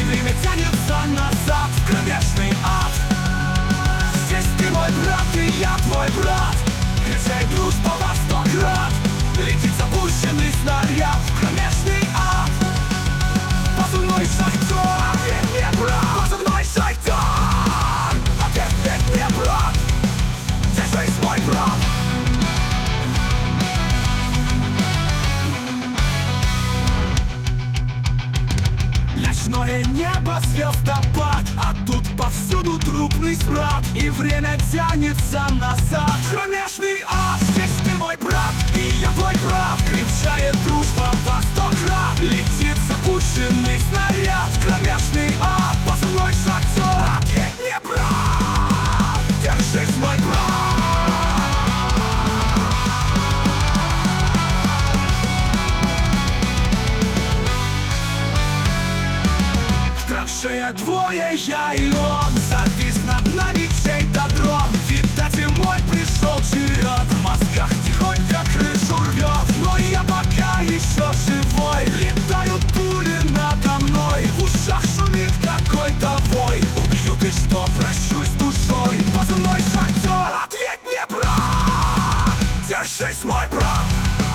время тянется назад в кромешный ад. Здесь ты мой брат, и я твой брат. Кричай дружба во 100 крат. Летит запущенный снаряд в кромешный ад. Позывной шахтер, ответь мне, брат. Позывной шахтер, ответь мне, брат. Держись, мой брат. Ночное небо, звездопад, а тут повсюду трупный смрад. И время тянется назад в кромешный ад. Здесь ты мой брат, и я твой брат. Крепчает дружба во 100 крат. Летит запущенный снаряд в кромешный ад. Позывной шахтер, ответь мне, брат. Держись, мой брат. Траншея двое, я и он. Завис над нами чей-то дрон. Видать, и мой пришел черед. В мозгах тихонько крышу рвет. Но я пока еще живой. Летают пули надо мной. В ушах шумит какой-то вой. Убьют и что, прощусь душой. Позывной шахтер, ответь мне, брат. Держись, мой брат.